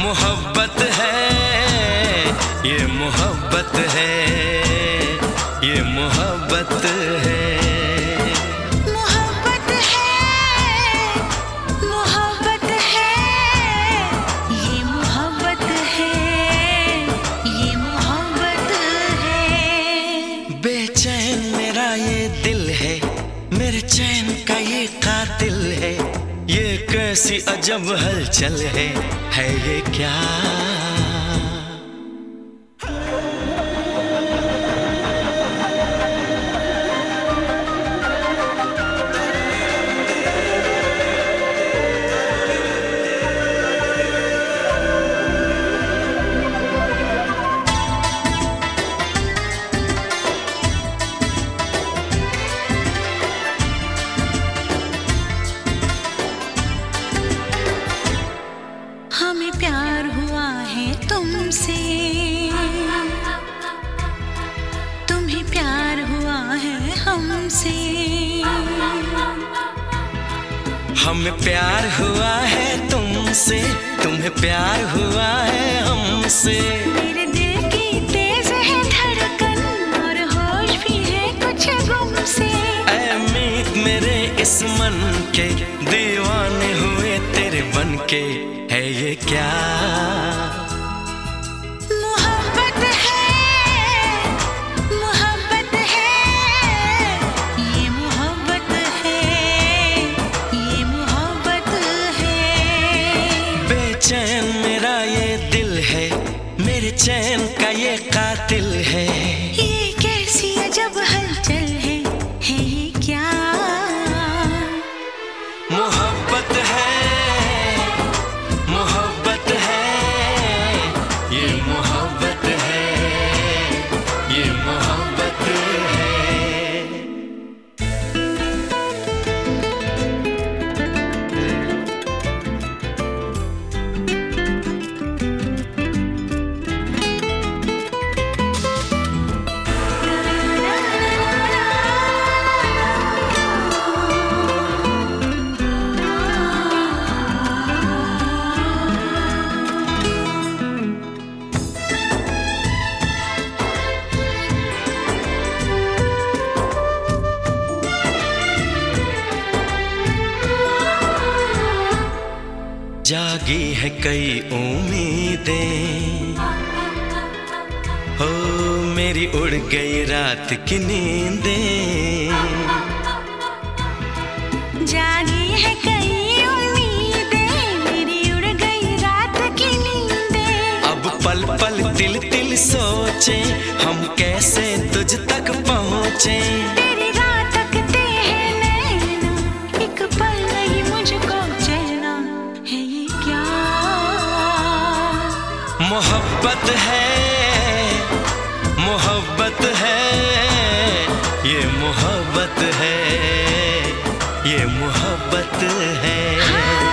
मोहब्बत है, ये मोहब्बत है, ये मोहब्बत है। मोहब्बत है, मोहब्बत है, ये मोहब्बत है, ये मोहब्बत है। बेचैन मेरा ये दिल है, मेरे चैन का ये कातिल है। ये कैसी अजब हलचल है ये क्या? हमें प्यार हुआ है तुमसे, तुम्हें प्यार हुआ है हमसे। हमें प्यार हुआ है तुमसे, तुम्हें प्यार हुआ है हमसे। मेरे दिल की तेज है धड़कन और होश भी है कुछ गुम से। ऐ मीत मेरे इस मन के दीवाने हुए तेरे बनके है ये क्या? मोहब्बत है, मोहब्बत है, ये मोहब्बत है, ये मोहब्बत है। बेचैन मेरा ये दिल है, मेरे चैन का ये कातिल है। ये कैसी अजब हलचल है ये क्या? मोहब्बत है, मोहब्बत है, ये मोहब्बत है, ये मोहब्बत है। जागी है कई उम्मीदें, हो मेरी उड़ गई रात की नींदें। जागी है कई उम्मीदें, मेरी उड़ गई रात की नींदें। अब पल पल तिल तिल सोचे हम कैसे तुझ तक पहुँचे। तेरी राह तकते हैं नैना, एक पल नहीं मुझको चैना है ये क्या? मोहब्बत है, मोहब्बत है, ये मोहब्बत है, ये मोहब्बत है।